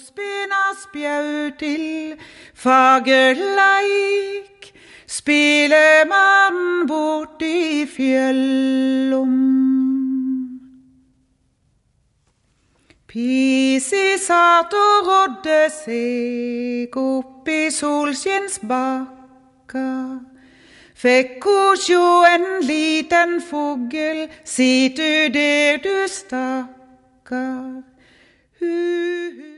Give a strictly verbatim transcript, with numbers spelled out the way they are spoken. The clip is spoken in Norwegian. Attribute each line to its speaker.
Speaker 1: spena spjau til fagerleik, spiller man bort i fjellom. Pisi satt og rådde seg opp i solskjensbakka, fikk ho sjå en liten fugl, sit du der du stakkar. Hu, hu.